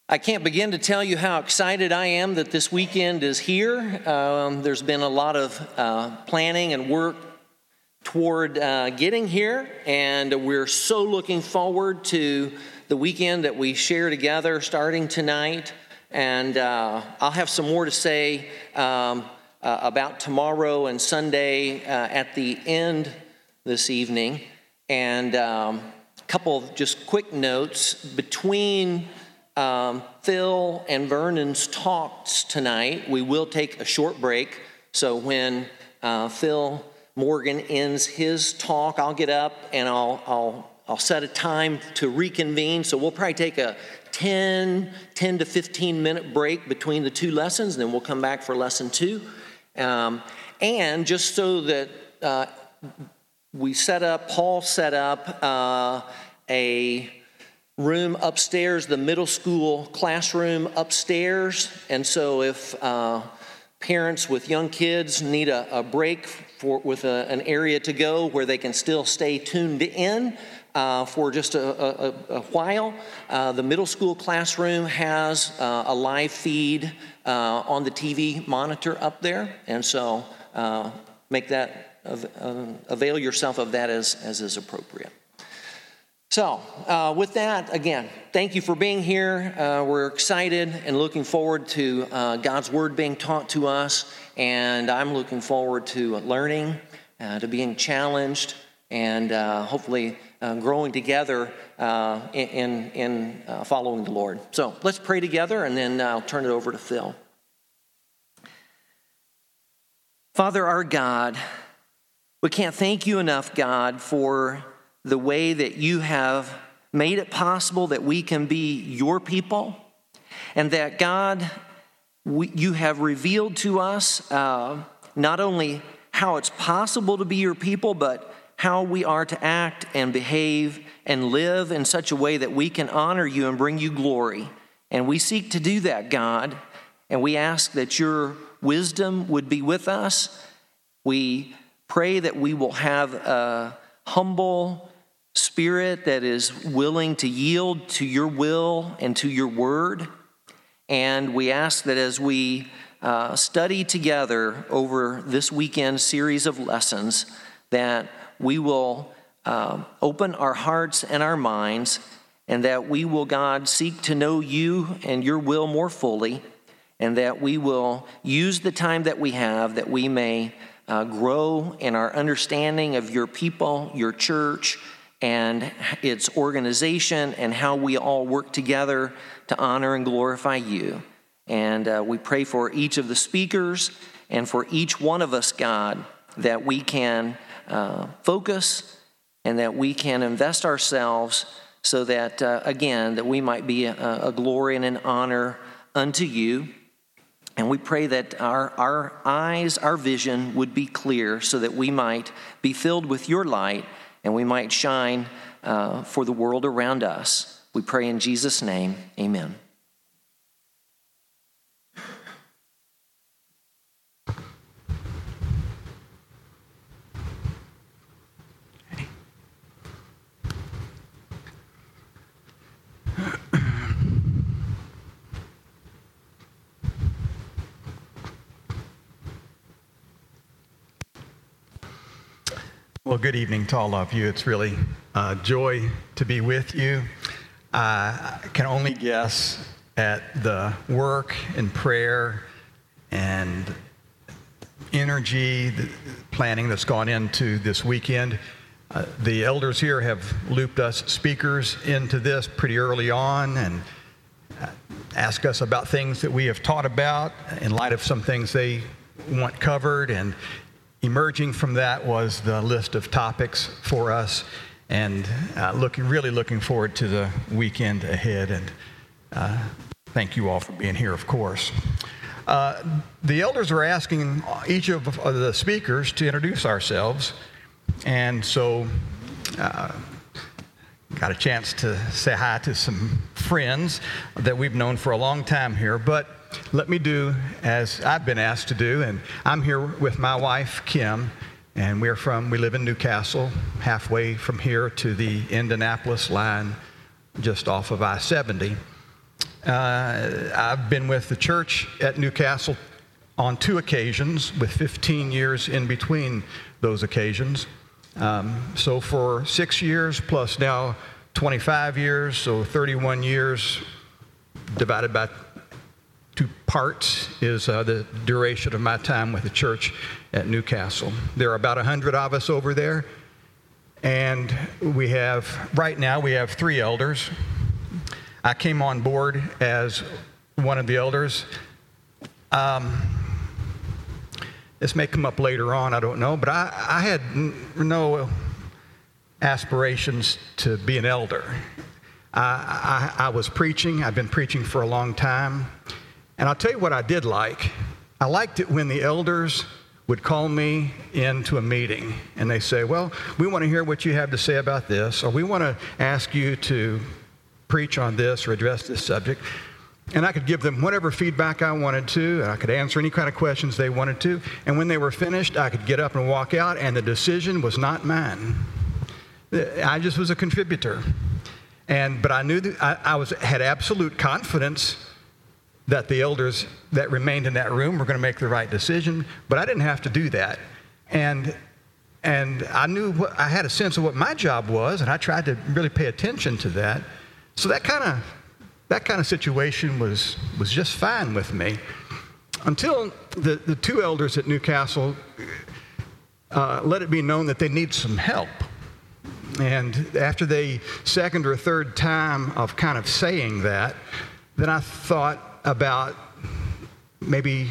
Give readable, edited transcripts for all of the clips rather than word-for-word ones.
I can't begin to tell you how excited I am that this weekend is here. There's been a lot of planning and work toward getting here, and we're so looking forward to the weekend that we share together starting tonight. And I'll have some more to say about tomorrow and Sunday at the end this evening. And a couple of just quick notes between Phil and Vernon's talks tonight. We will take a short break. So when Phil Morgan ends his talk, I'll get up and I'll set a time to reconvene. So we'll probably take a 10 to 15 minute break between the two lessons, and then we'll come back for lesson 2. And just so that Paul set up a room upstairs, the middle school classroom upstairs. And so if parents with young kids need a break with an area to go where they can still stay tuned in for just a while, the middle school classroom has a live feed on the TV monitor up there. And so make that, avail yourself of that as is appropriate. So with that, again, thank you for being here. We're excited and looking forward to God's Word being taught to us. And I'm looking forward to learning, to being challenged, and hopefully growing together in following the Lord. So let's pray together, and then I'll turn it over to Phil. Father, our God, we can't thank you enough, God, for the way that you have made it possible that we can be your people, and that, God, you have revealed to us not only how it's possible to be your people, but how we are to act and behave and live in such a way that we can honor you and bring you glory. And we seek to do that, God, and we ask that your wisdom would be with us. We pray that we will have a humble spirit that is willing to yield to your will and to your word. And we ask that as we study together over this weekend series of lessons, that we will open our hearts and our minds, and that we will, God, seek to know you and your will more fully, and that we will use the time that we have, that we may grow in our understanding of your people, your church, and its organization, and how we all work together to honor and glorify you. And we pray for each of the speakers and for each one of us, God, that we can focus and that we can invest ourselves so that, again, that we might be a glory and an honor unto you. And we pray that our eyes, our vision would be clear so that we might be filled with your light and we might shine for the world around us. We pray in Jesus' name, amen. Well, good evening to all of you. It's really a joy to be with you. I can only guess at the work and prayer and energy, the planning that's gone into this weekend. The elders here have looped us speakers into this pretty early on and asked us about things that we have taught about in light of some things they want covered, and emerging from that was the list of topics for us, and really looking forward to the weekend ahead. And thank you all for being here, of course. The elders are asking each of the speakers to introduce ourselves, and so got a chance to say hi to some friends that we've known for a long time here, but let me do as I've been asked to do, and I'm here with my wife, Kim, and we live in Newcastle, halfway from here to the Indianapolis line, just off of I-70. I've been with the church at Newcastle on 2 occasions, with 15 years in between those occasions. So for 6 years plus now 25 years, so 31 years divided by 2 parts is the duration of my time with the church at Newcastle. There are about 100 of us over there, and right now we have 3 elders. I came on board as one of the elders. This may come up later on, I don't know, but I had no aspirations to be an elder. I was preaching. I've been preaching for a long time. And I'll tell you what I did like. I liked it when the elders would call me into a meeting and they say, well, we want to hear what you have to say about this, or we want to ask you to preach on this or address this subject. And I could give them whatever feedback I wanted to, and I could answer any kind of questions they wanted to. And when they were finished, I could get up and walk out, and the decision was not mine. I just was a contributor. But I knew that I had absolute confidence that the elders that remained in that room were going to make the right decision, but I didn't have to do that. And I knew I had a sense of what my job was, and I tried to really pay attention to that. So that kind of situation was just fine with me, until the 2 elders at Newcastle let it be known that they need some help. And after the 2nd or 3rd time of kind of saying that, then I thought about maybe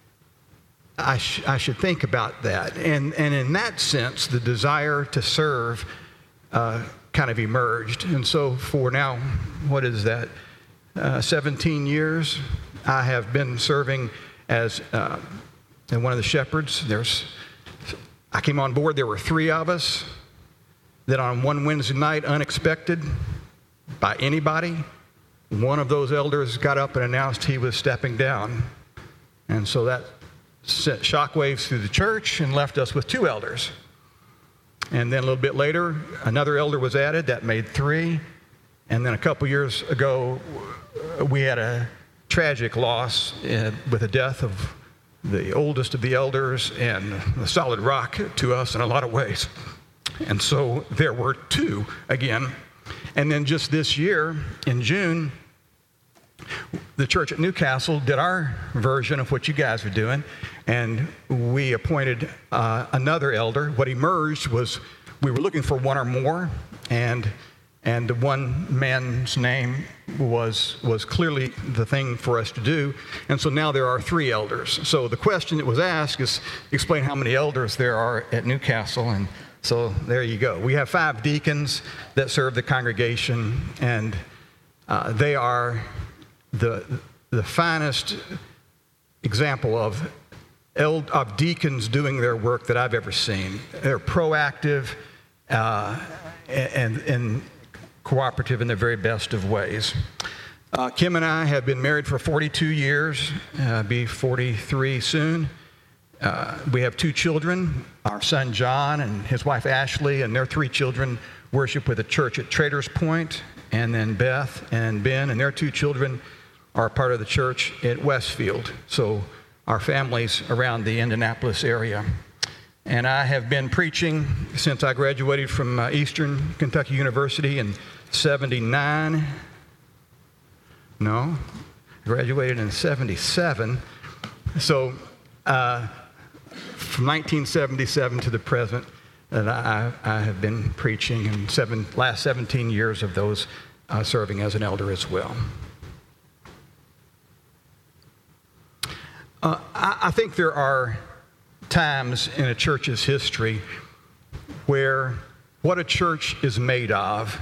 I should think about that. And in that sense, the desire to serve kind of emerged. And so for now, what is that? 17 years, I have been serving as one of the shepherds. I came on board, there were 3 of us. Then on one Wednesday night, unexpected by anybody, one of those elders got up and announced he was stepping down. And so that sent shockwaves through the church and left us with 2 elders. And then a little bit later, another elder was added. That made 3. And then a couple years ago, we had a tragic loss with the death of the oldest of the elders and a solid rock to us in a lot of ways. And so there were 2 again. And then just this year, in June, the church at Newcastle did our version of what you guys are doing, and we appointed another elder. What emerged was we were looking for 1 or more, and the one man's name was clearly the thing for us to do. And so now there are 3 elders. So the question that was asked is, explain how many elders there are at Newcastle. And so there you go. We have 5 deacons that serve the congregation, and they are the finest example of deacons doing their work that I've ever seen. They're proactive and cooperative in the very best of ways. Kim and I have been married for 42 years, be 43 soon. We have 2 children. Our son John and his wife Ashley and their 3 children worship with the church at Traders Point. And then Beth and Ben and their 2 children are part of the church at Westfield. So our families around the Indianapolis area. And I have been preaching since I graduated from Eastern Kentucky University in 79. No, I graduated in 77. So from 1977 to the present, that I have been preaching, and last 17 years of those serving as an elder as well. I think there are times in a church's history where what a church is made of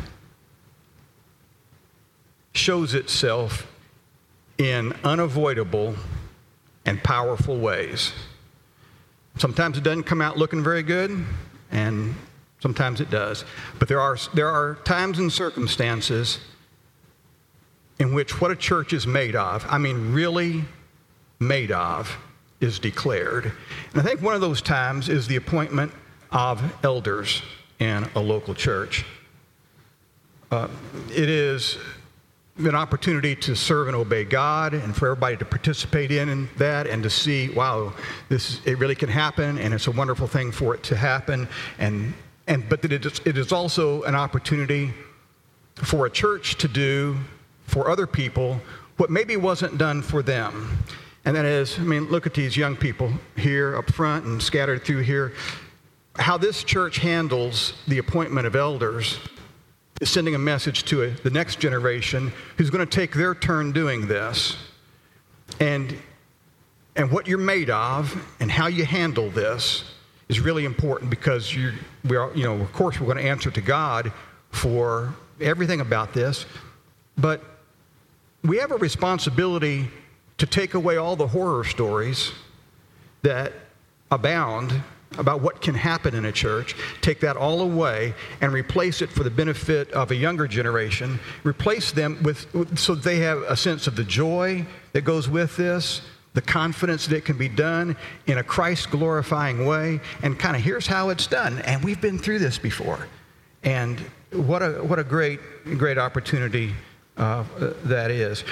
shows itself in unavoidable and powerful ways. Sometimes it doesn't come out looking very good, and sometimes it does. But there are times and circumstances in which what a church is made of, I mean really made of, is declared. And I think one of those times is the appointment of elders in a local church. It is an opportunity to serve and obey God, and for everybody to participate in that, and to see, wow, it really can happen, and it's a wonderful thing for it to happen. But that it is also an opportunity for a church to do for other people what maybe wasn't done for them. And that is, look at these young people here up front and scattered through here. How this church handles the appointment of elders is sending a message to the next generation who's going to take their turn doing this. And what you're made of and how you handle this is really important, because of course we're going to answer to God for everything about this, but we have a responsibility to take away all the horror stories that abound about what can happen in a church, take that all away and replace it for the benefit of a younger generation, replace them so they have a sense of the joy that goes with this, the confidence that it can be done in a Christ-glorifying way, and kind of here's how it's done. And we've been through this before. And what a great opportunity that is.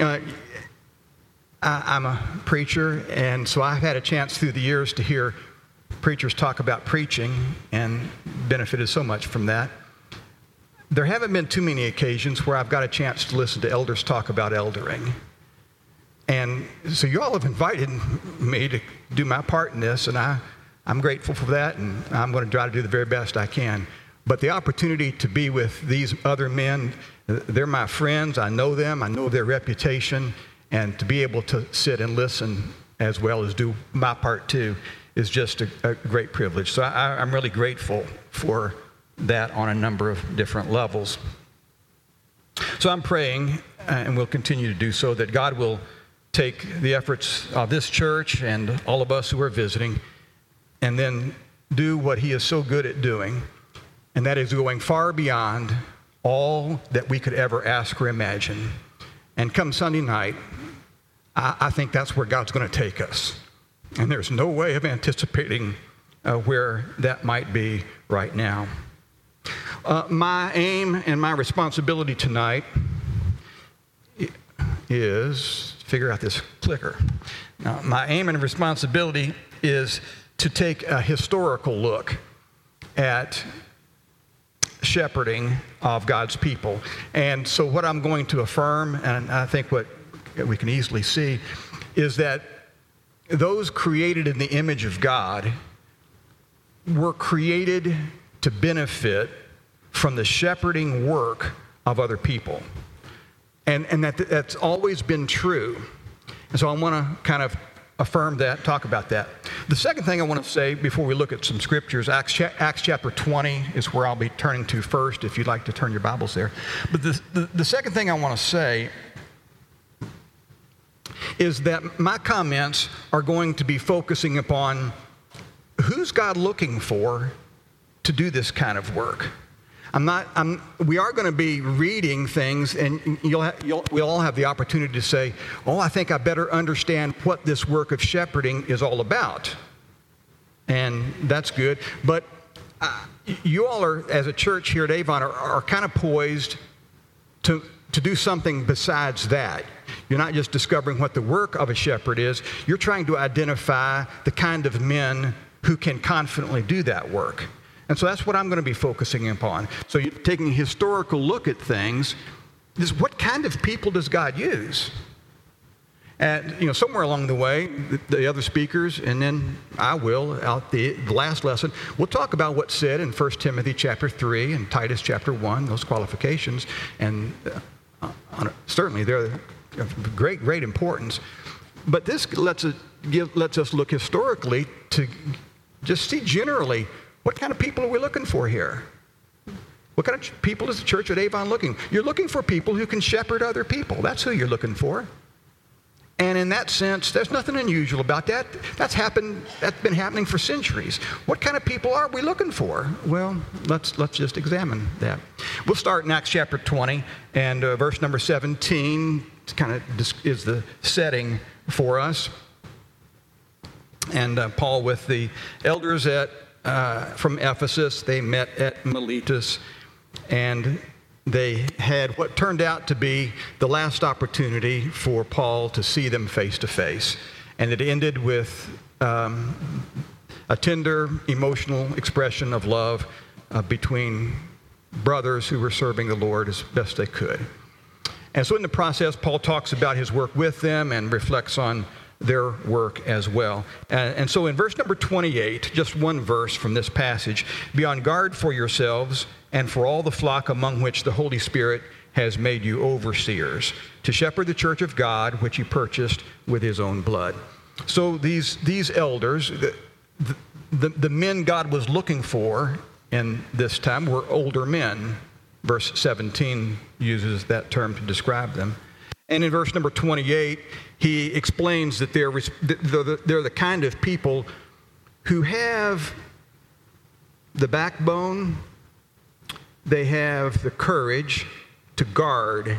I'm a preacher, and so I've had a chance through the years to hear preachers talk about preaching and benefited so much from that. There haven't been too many occasions where I've got a chance to listen to elders talk about eldering. And so you all have invited me to do my part in this, and I'm grateful for that, and I'm going to try to do the very best I can. But the opportunity to be with these other men, they're my friends, I know them, I know their reputation, and to be able to sit and listen as well as do my part too is just a great privilege. So I'm really grateful for that on a number of different levels. So I'm praying, and we'll continue to do so, that God will take the efforts of this church and all of us who are visiting and then do what He is so good at doing, and that is going far beyond all that we could ever ask or imagine. And come Sunday night, I think that's where God's going to take us. And there's no way of anticipating where that might be right now. My aim and my responsibility tonight is figure out this clicker. Now, my aim and responsibility is to take a historical look at shepherding of God's people. And so what I'm going to affirm, and I think what we can easily see, is that those created in the image of God were created to benefit from the shepherding work of other people. And that's always been true. And so I want to kind of affirm that, talk about that. The second thing I want to say before we look at some scriptures, Acts chapter 20 is where I'll be turning to first, if you'd like to turn your Bibles there. But the second thing I want to say is that my comments are going to be focusing upon who's God looking for to do this kind of work. We are going to be reading things, and we'll all have the opportunity to say, oh, I think I better understand what this work of shepherding is all about. And that's good. But you all are, as a church here at Avon, are kind of poised to do something besides that. You're not just discovering what the work of a shepherd is. You're trying to identify the kind of men who can confidently do that work. And so that's what I'm going to be focusing upon. So you're taking a historical look at things. What kind of people does God use? And, somewhere along the way, the other speakers, and then I will, out the last lesson, we'll talk about what's said in 1 Timothy chapter 3 and Titus chapter 1, those qualifications. And certainly they're of great importance. But this lets us look historically to just see generally, what kind of people are we looking for here? What kind of people is the church at Avon looking? You're looking for people who can shepherd other people. That's who you're looking for. And in that sense, there's nothing unusual about that. That's been happening for centuries. What kind of people are we looking for? Well, let's just examine that. We'll start in Acts chapter 20 and verse number 17 kind of is the setting for us. And Paul with the elders from Ephesus, they met at Miletus, and they had what turned out to be the last opportunity for Paul to see them face to face. And it ended with a tender, emotional expression of love between brothers who were serving the Lord as best they could. And so in the process, Paul talks about his work with them and reflects on their work as well. And so in verse number 28, just one verse from this passage, be on guard for yourselves and for all the flock among which the Holy Spirit has made you overseers, to shepherd the church of God, which he purchased with his own blood. So these elders, the men God was looking for in this time were older men. Verse 17 uses that term to describe them. And in verse number 28, he explains that they're the kind of people who have the backbone, they have the courage to guard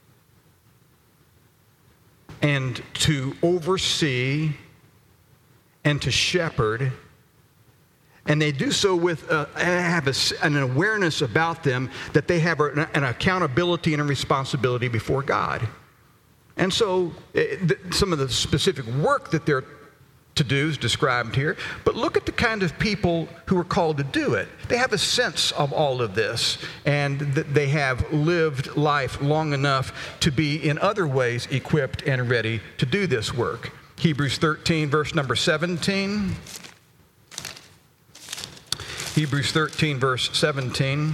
and to oversee and to shepherd. And they do so with an awareness about them that they have an accountability and a responsibility before God. And so some of the specific work that they're to do is described here. But look at the kind of people who are called to do it. They have a sense of all of this, and they have lived life long enough to be in other ways equipped and ready to do this work. Hebrews 13, verse number 17. Hebrews 13, verse 17.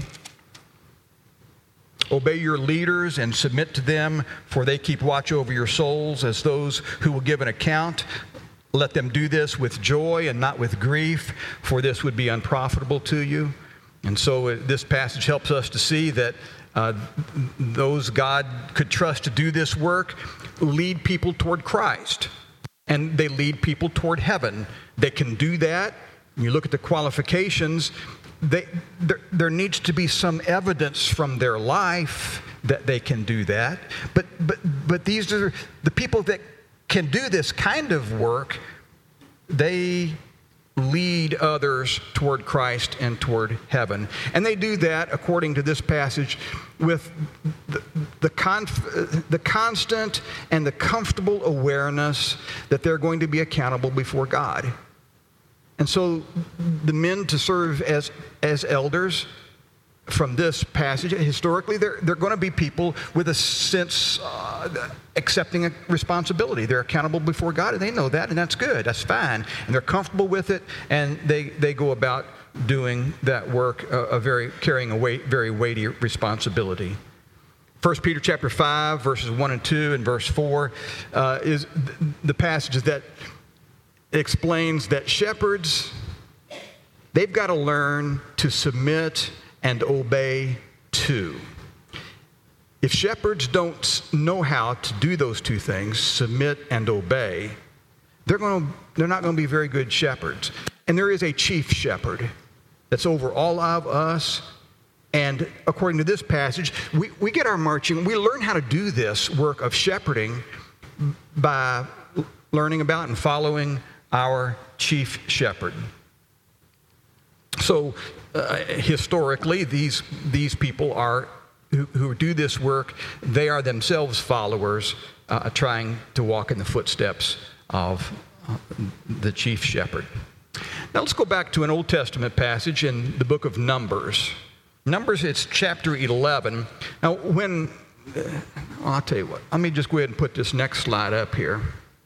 Obey your leaders and submit to them, for they keep watch over your souls as those who will give an account. Let them do this with joy and not with grief, for this would be unprofitable to you. And so this passage helps us to see that those God could trust to do this work lead people toward Christ, and they lead people toward heaven. They can do that. When you look at the qualifications, there needs to be some evidence from their life that they can do that. But these are the people that can do this kind of work. They lead others toward Christ and toward heaven. And they do that, according to this passage, with the constant and the comfortable awareness that they're going to be accountable before God. And so the men to serve as elders from this passage, historically, they're going to be people with a sense accepting a responsibility. They're accountable before God, and they know that, and that's good. That's fine. And they're comfortable with it, and they go about doing that work, carrying a very weighty responsibility. 1 Peter chapter 5, verses 1 and 2 and verse 4 is the passage that explains that shepherds, they've got to learn to submit and obey too. If shepherds don't know how to do those two things, submit and obey, they're not going to be very good shepherds. And there is a chief shepherd that's over all of us. And according to this passage, we get our marching. We learn how to do this work of shepherding by learning about and following our chief shepherd. So historically, these people are who do this work. They are themselves followers, trying to walk in the footsteps of the chief shepherd. Now let's go back to an Old Testament passage in the book of Numbers. Numbers, it's chapter 11. Now, I'll tell you what. Let me just go ahead and put this next slide up here.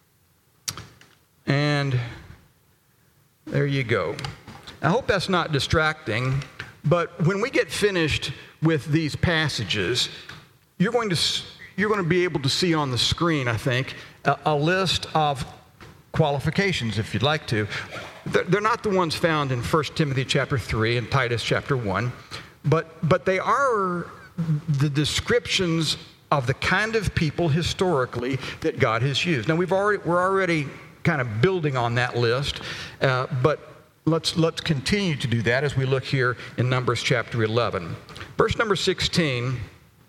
And there you go. I hope that's not distracting, but when we get finished with these passages, you're going to be able to see on the screen, I think, a list of qualifications, if you'd like to. They're not the ones found in 1 Timothy chapter 3 and Titus chapter 1, but they are the descriptions of the kind of people historically that God has used. Now, we're already kind of building on that list, but let's continue to do that as we look here in Numbers chapter 11. Verse number 16,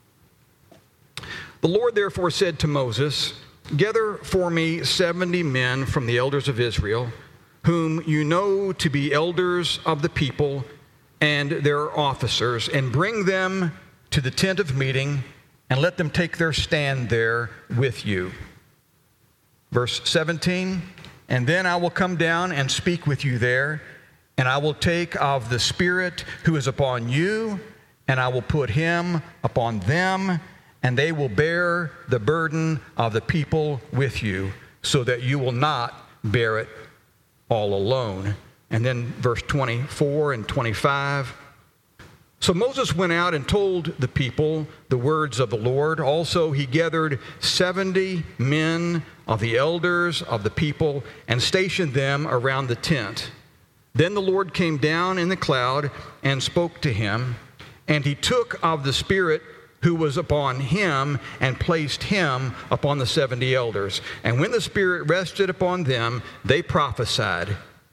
the Lord therefore said to Moses, gather for me 70 men from the elders of Israel, whom you know to be elders of the people and their officers, and bring them to the tent of meeting, and let them take their stand there with you. Verse 17, and then I will come down and speak with you there, and I will take of the Spirit who is upon you, and I will put him upon them, and they will bear the burden of the people with you, so that you will not bear it all alone. And then verse 24 and 25. So Moses went out and told the people the words of the Lord. Also he gathered 70 men of the elders of the people and stationed them around the tent. Then the Lord came down in the cloud and spoke to him, and he took of the Spirit who was upon him and placed him upon the 70 elders. And when the Spirit rested upon them, they prophesied.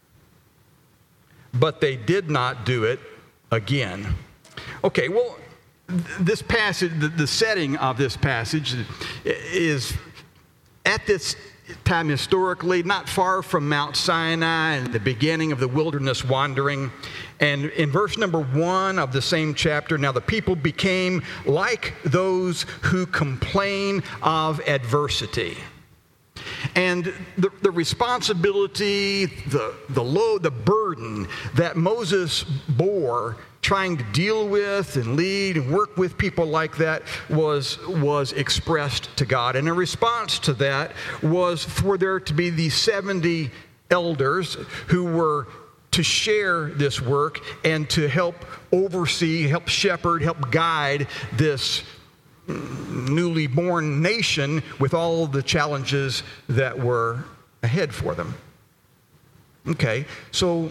But they did not do it again. Okay, well, this passage, the setting of this passage is at this time historically not far from Mount Sinai and the beginning of the wilderness wandering. And in verse number 1 of the same chapter, now the people became like those who complain of adversity. And the responsibility, the load, the burden that Moses bore trying to deal with and lead and work with people like that was expressed to God. And a response to that was for there to be these 70 elders who were to share this work and to help oversee, help shepherd, help guide this newly born nation with all the challenges that were ahead for them. Okay, so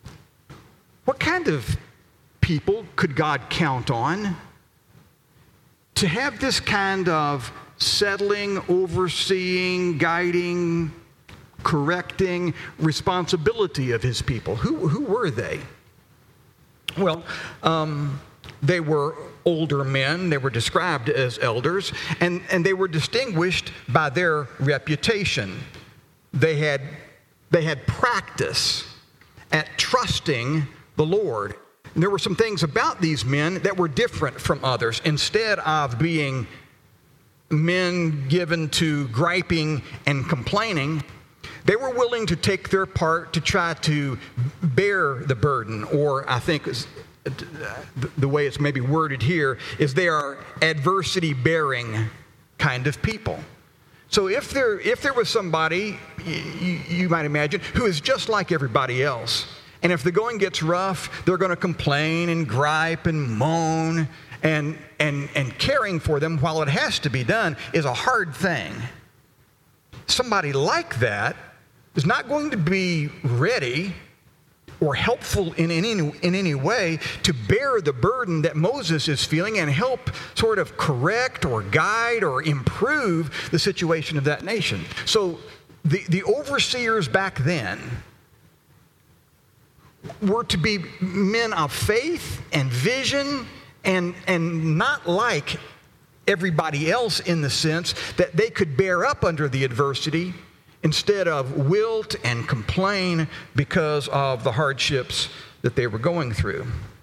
what kind of people could God count on to have this kind of settling, overseeing, guiding, correcting responsibility of his people? Who were they? Well, they were older men. They were described as elders, and they were distinguished by their reputation. They had practice at trusting the Lord. And there were some things about these men that were different from others. Instead of being men given to griping and complaining, they were willing to take their part to try to bear the burden, or I think the way it's maybe worded here is they are adversity-bearing kind of people. So if there was somebody, you might imagine, who is just like everybody else, and if the going gets rough, they're going to complain and gripe and moan, and caring for them while it has to be done is a hard thing. Somebody like that is not going to be ready or helpful in any way to bear the burden that Moses is feeling and help sort of correct or guide or improve the situation of that nation. So the overseers back then were to be men of faith and vision and not like everybody else in the sense that they could bear up under the adversity instead of wilt and complain because of the hardships that they were going through.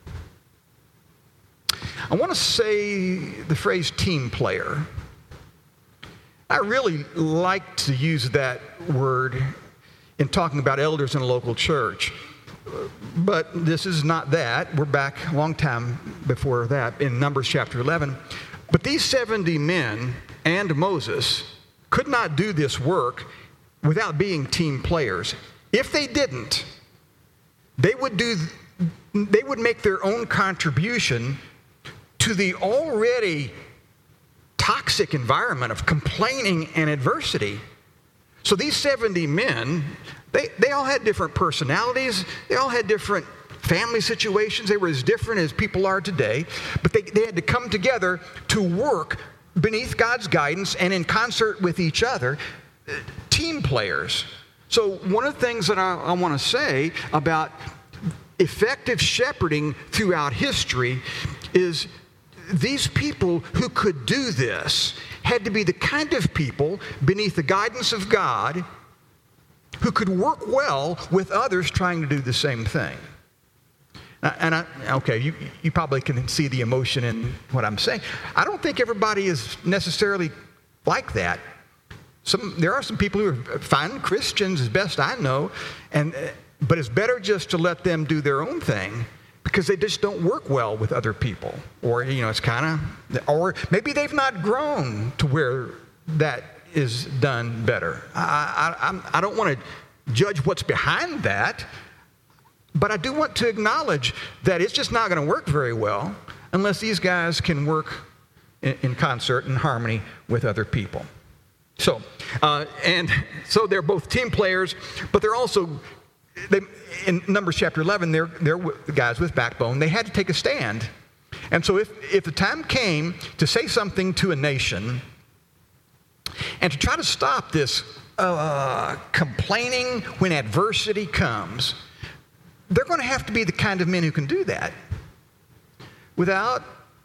I want to say the phrase team player. I really like to use that word in talking about elders in a local church. But this is not that. We're back a long time before that in Numbers chapter 11. But these 70 men and Moses could not do this work without being team players. If they didn't, they would make their own contribution to the already toxic environment of complaining and adversity. So these 70 men, they all had different personalities. They all had different family situations. They were as different as people are today. But they had to come together to work beneath God's guidance and in concert with each other. Team players. So one of the things that I want to say about effective shepherding throughout history is these people who could do this had to be the kind of people beneath the guidance of God who could work well with others trying to do the same thing. You probably can see the emotion in what I'm saying. I don't think everybody is necessarily like that. There are some people who are fine Christians, as best I know, but it's better just to let them do their own thing because they just don't work well with other people. Or, it's or maybe they've not grown to where that is done better. I don't want to judge what's behind that, but I do want to acknowledge that it's just not going to work very well unless these guys can work in concert and harmony with other people. So they're both team players, but they're also, in Numbers chapter 11, they're guys with backbone. They had to take a stand. And so if the time came to say something to a nation and to try to stop this complaining when adversity comes, they're going to have to be the kind of men who can do that without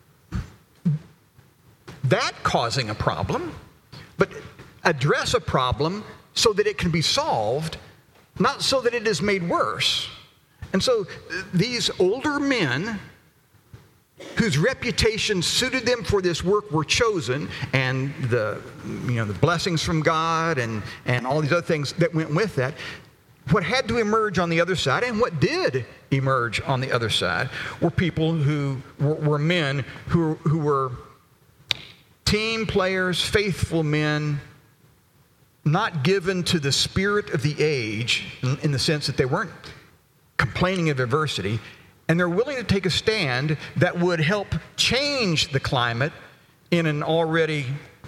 that causing a problem, but address a problem so that it can be solved, not so that it is made worse. And so these older men whose reputation suited them for this work were chosen, and the blessings from God and all these other things that went with that. What had to emerge on the other side, and what did emerge on the other side, were people who were men who were team players, faithful men, not given to the spirit of the age in the sense that they weren't complaining of adversity, and they're willing to take a stand that would help change the climate in an already,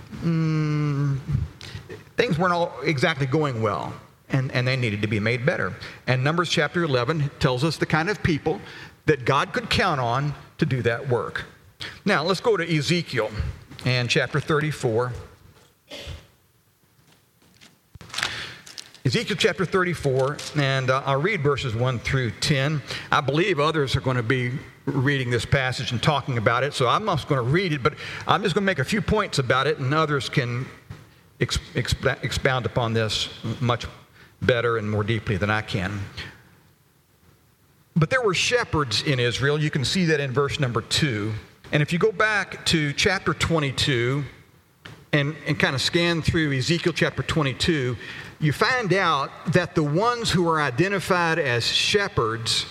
things weren't all exactly going well, and they needed to be made better. And Numbers chapter 11 tells us the kind of people that God could count on to do that work. Now, let's go to Ezekiel and chapter 34. Ezekiel chapter 34, and I'll read verses 1 through 10. I believe others are going to be reading this passage and talking about it, so I'm not going to read it, but I'm just going to make a few points about it, and others can expound upon this much better and more deeply than I can. But there were shepherds in Israel. You can see that in verse number 2. And if you go back to chapter 22 and kind of scan through Ezekiel chapter 22, you find out that the ones who are identified as shepherds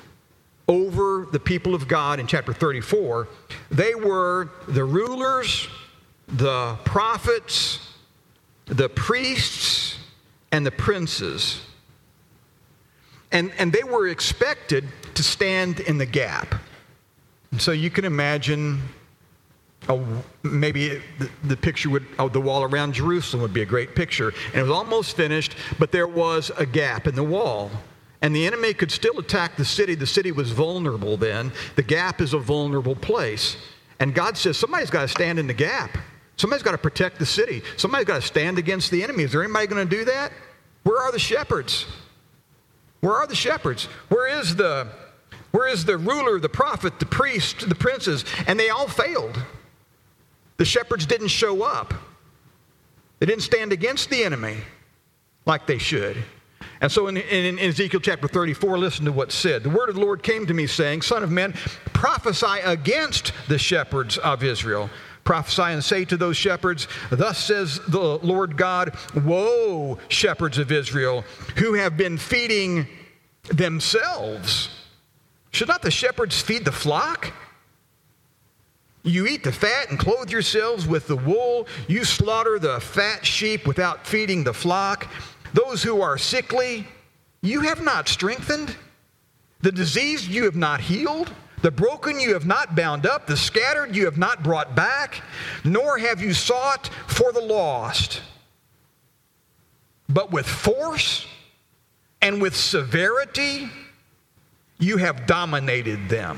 over the people of God in chapter 34, they were the rulers, the prophets, the priests, and the princes. And they were expected to stand in the gap. And so you can imagine maybe the picture of the wall around Jerusalem would be a great picture. And it was almost finished, but there was a gap in the wall. And the enemy could still attack the city. The city was vulnerable then. The gap is a vulnerable place. And God says, somebody's got to stand in the gap. Somebody's got to protect the city. Somebody's got to stand against the enemy. Is there anybody going to do that? Where are the shepherds? Where are the shepherds? Where is the ruler, the prophet, the priest, the princes? And they all failed. The shepherds didn't show up. They didn't stand against the enemy like they should. And so in Ezekiel chapter 34, listen to what's said. The word of the Lord came to me, saying, Son of man, prophesy against the shepherds of Israel. Prophesy and say to those shepherds, Thus says the Lord God, Woe, shepherds of Israel, who have been feeding themselves. Should not the shepherds feed the flock? You eat the fat and clothe yourselves with the wool. You slaughter the fat sheep without feeding the flock. Those who are sickly, you have not strengthened. The diseased you have not healed. The broken you have not bound up. The scattered you have not brought back. Nor have you sought for the lost. But with force and with severity, you have dominated them.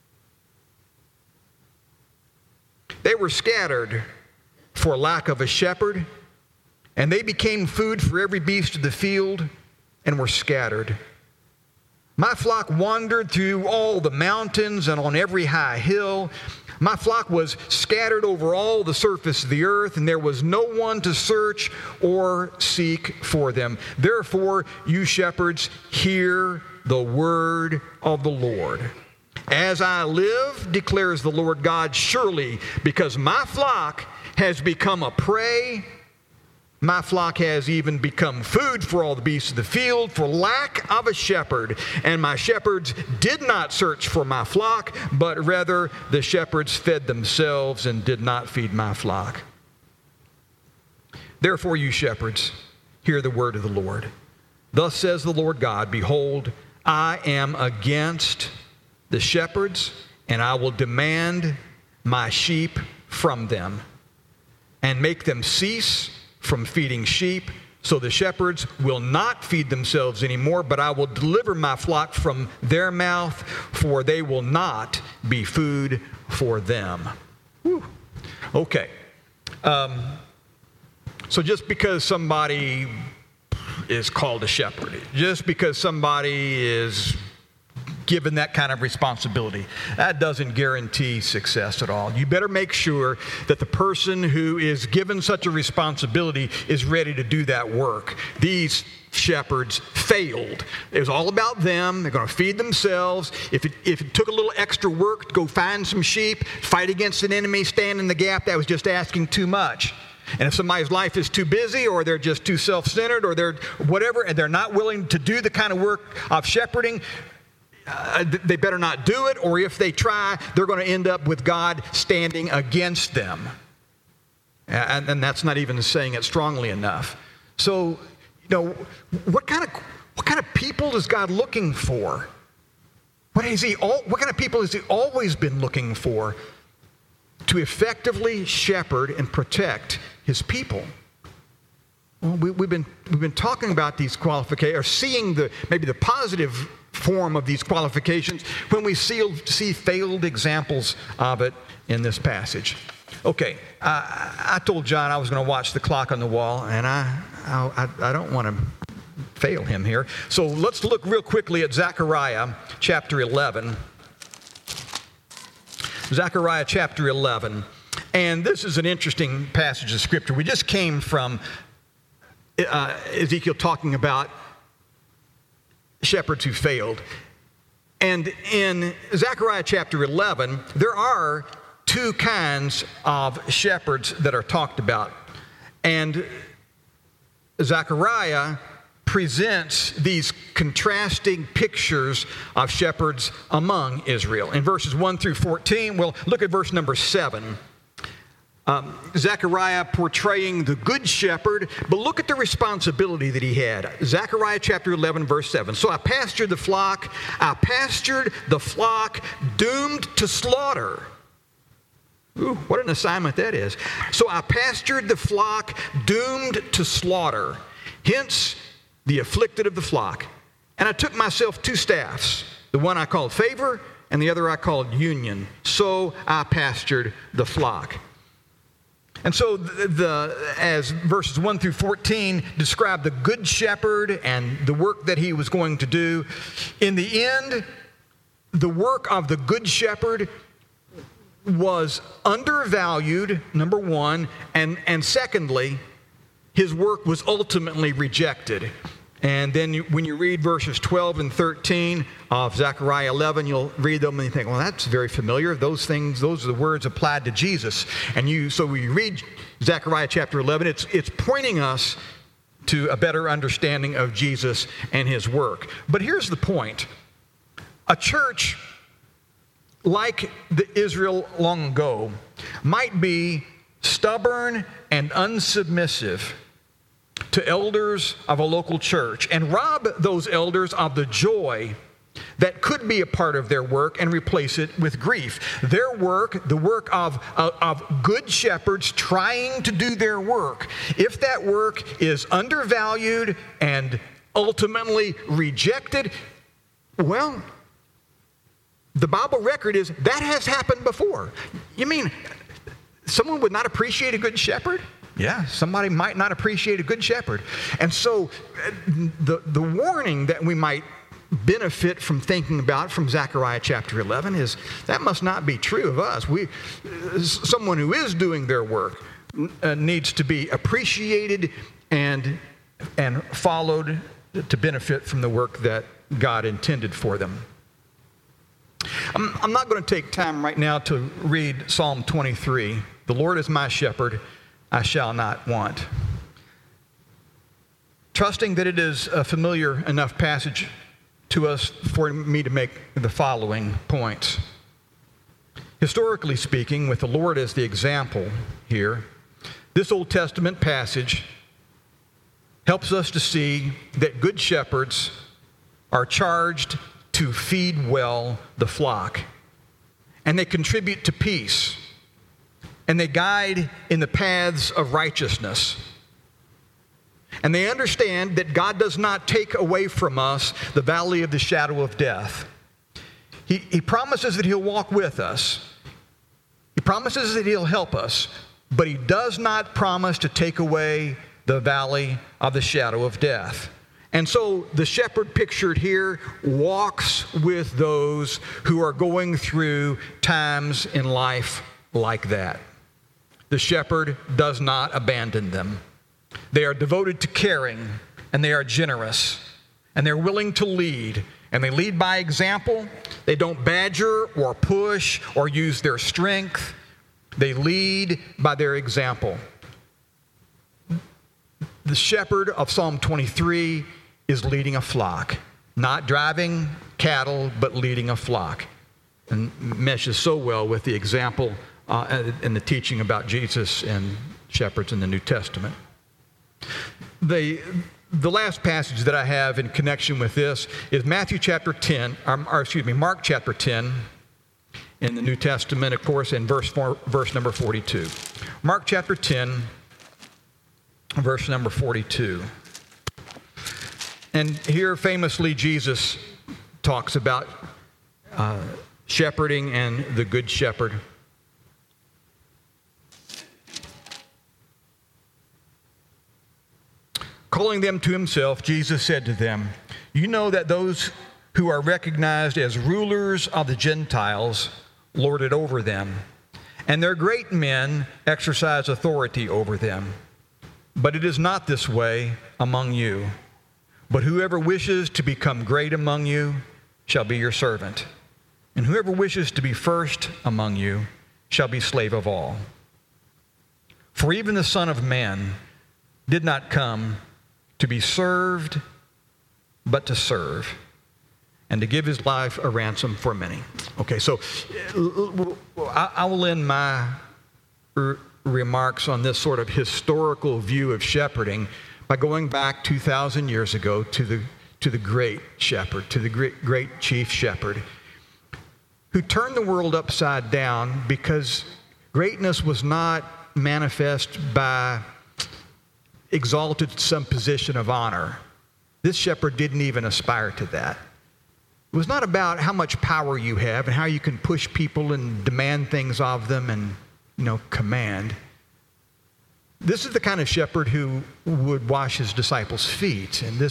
They were scattered for lack of a shepherd, and they became food for every beast of the field and were scattered. My flock wandered through all the mountains and on every high hill. My flock was scattered over all the surface of the earth, and there was no one to search or seek for them. Therefore, you shepherds, hear the word of the Lord. As I live, declares the Lord God, surely because my flock has become a prey, my flock has even become food for all the beasts of the field, for lack of a shepherd. And my shepherds did not search for my flock, but rather the shepherds fed themselves and did not feed my flock. Therefore, you shepherds, hear the word of the Lord. Thus says the Lord God, behold, I am against the shepherds, and I will demand my sheep from them, and make them cease from feeding sheep, so the shepherds will not feed themselves anymore, but I will deliver my flock from their mouth, for they will not be food for them. Whew. Okay. So just because somebody is called a shepherd, just because somebody is given that kind of responsibility, that doesn't guarantee success at all. You better make sure that the person who is given such a responsibility is ready to do that work. These shepherds failed. It was all about them. They're going to feed themselves. If it took a little extra work to go find some sheep, fight against an enemy, stand in the gap, that was just asking too much. And if somebody's life is too busy, or they're just too self-centered, or they're whatever, and they're not willing to do the kind of work of shepherding, they better not do it, or if they try, they're going to end up with God standing against them. And that's not even saying it strongly enough. So, what kind of people is God looking for? What kind of people has He always been looking for to effectively shepherd and protect His people? Well, we've been talking about these qualifications, or seeing maybe the positive form of these qualifications when we see failed examples of it in this passage. Okay, I told John I was going to watch the clock on the wall, and I don't want to fail him here. So let's look real quickly at Zechariah chapter 11. Zechariah chapter 11. And this is an interesting passage of Scripture. We just came from Ezekiel talking about shepherds who failed. And in Zechariah chapter 11, there are two kinds of shepherds that are talked about. And Zechariah presents these contrasting pictures of shepherds among Israel. In verses 1 through 14, well, look at verse number 7. Zechariah portraying the good shepherd, but look at the responsibility that he had. Zechariah chapter 11, verse 7. So I pastured the flock doomed to slaughter. Ooh, what an assignment that is. So I pastured the flock doomed to slaughter, hence the afflicted of the flock. And I took myself 2 staffs, the one I called favor and the other I called union. So I pastured the flock. And so as verses 1 through 14 describe the good shepherd and the work that he was going to do, in the end, the work of the good shepherd was undervalued, number one, and secondly, his work was ultimately rejected. And then when you read verses 12 and 13 of Zechariah 11, you'll read them and you think, well, that's very familiar. Those are the words applied to Jesus. So when you read Zechariah chapter 11, it's pointing us to a better understanding of Jesus and his work. But here's the point. A church like the Israel long ago might be stubborn and unsubmissive to elders of a local church and rob those elders of the joy that could be a part of their work and replace it with grief. Their work, the work of good shepherds trying to do their work, if that work is undervalued and ultimately rejected, well, the Bible record is that has happened before. You mean someone would not appreciate a good shepherd? Yeah, somebody might not appreciate a good shepherd. And so the warning that we might benefit from thinking about from Zechariah chapter 11 is that must not be true of us. Someone who is doing their work needs to be appreciated and followed to benefit from the work that God intended for them. I'm not going to take time right now to read Psalm 23. The Lord is my shepherd, I shall not want. Trusting that it is a familiar enough passage to us for me to make the following points. Historically speaking, with the Lord as the example here, this Old Testament passage helps us to see that good shepherds are charged to feed well the flock, and they contribute to peace, and they guide in the paths of righteousness. And they understand that God does not take away from us the valley of the shadow of death. He promises that He'll walk with us. He promises that He'll help us, but He does not promise to take away the valley of the shadow of death. And so the shepherd pictured here walks with those who are going through times in life like that. The shepherd does not abandon them. They are devoted to caring, and they are generous, and they're willing to lead, and they lead by example. They don't badger or push or use their strength. They lead by their example. The shepherd of Psalm 23 is leading a flock, not driving cattle, but leading a flock. And meshes so well with the example and the teaching about Jesus and shepherds in the New Testament. The last passage that I have in connection with this is Mark chapter 10 in the New Testament, of course, in verse number 42. Mark chapter 10, verse number 42. And here famously Jesus talks about shepherding and the good shepherd. Calling them to Himself, Jesus said to them, "You know that those who are recognized as rulers of the Gentiles lord it over them, and their great men exercise authority over them. But it is not this way among you. But whoever wishes to become great among you shall be your servant, and whoever wishes to be first among you shall be slave of all. For even the Son of Man did not come to be served, but to serve, and to give His life a ransom for many." Okay, so I will end my remarks on this sort of historical view of shepherding by going back 2,000 years ago to the great shepherd, to the great chief shepherd, who turned the world upside down because greatness was not manifest by exalted some position of honor. This shepherd didn't even aspire to that. It was not about how much power you have and how you can push people and demand things of them and, command. This is the kind of shepherd who would wash his disciples' feet. And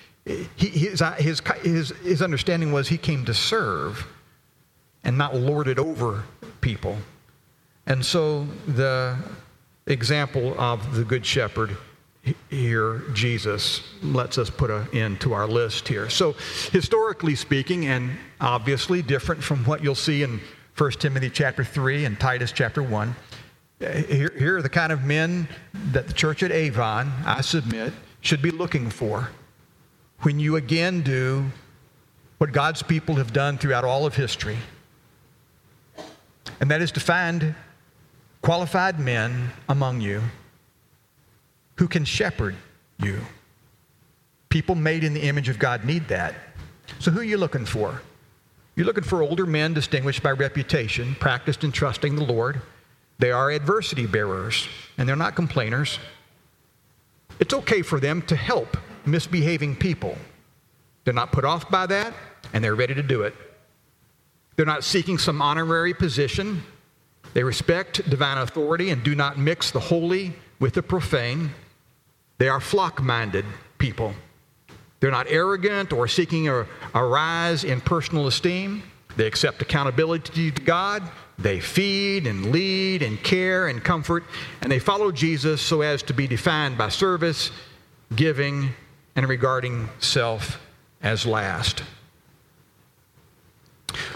his understanding was he came to serve and not lord it over people. And so the example of the good shepherd here, Jesus, lets us put an end to our list here. So historically speaking, and obviously different from what you'll see in 1 Timothy chapter 3 and Titus chapter 1, here are the kind of men that the church at Avon, I submit, should be looking for when you again do what God's people have done throughout all of history. And that is to find qualified men among you who can shepherd you. People made in the image of God need that. So who are you looking for? You're looking for older men distinguished by reputation, practiced in trusting the Lord. They are adversity bearers, and they're not complainers. It's okay for them to help misbehaving people. They're not put off by that, and they're ready to do it. They're not seeking some honorary position. They respect divine authority and do not mix the holy with the profane. They are flock-minded people. They're not arrogant or seeking a rise in personal esteem. They accept accountability to God. They feed and lead and care and comfort, and they follow Jesus so as to be defined by service, giving, and regarding self as last.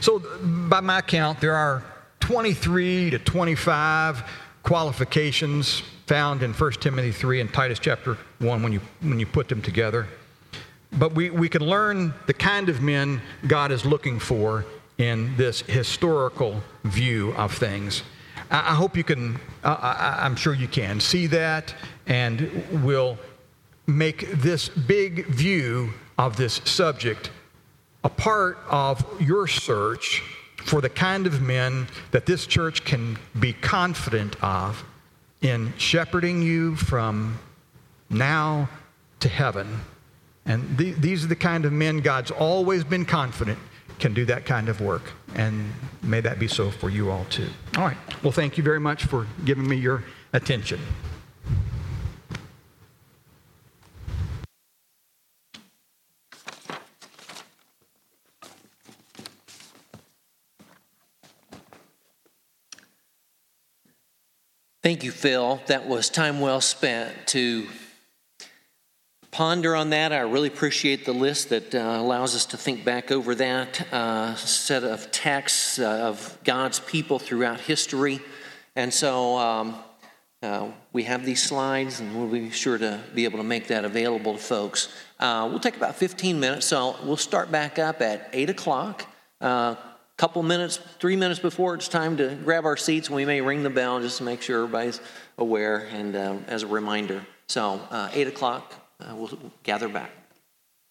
So by my count, there are 23 to 25 qualifications found in 1 Timothy 3 and Titus chapter 1 when you put them together. But we can learn the kind of men God is looking for in this historical view of things. I hope you can, I'm sure you can see that, and will make this big view of this subject a part of your search for the kind of men that this church can be confident of in shepherding you from now to heaven. And these are the kind of men God's always been confident can do that kind of work. And may that be so for you all too. All right. Well, thank you very much for giving me your attention. Thank you, Phil. That was time well spent to ponder on that. I really appreciate the list that allows us to think back over that set of texts of God's people throughout history. And so we have these slides, and we'll be sure to be able to make that available to folks. We'll take about 15 minutes, so we'll start back up at 8 o'clock. Couple minutes, 3 minutes before it's time to grab our seats, we may ring the bell just to make sure everybody's aware and as a reminder. So 8 o'clock, we'll gather back.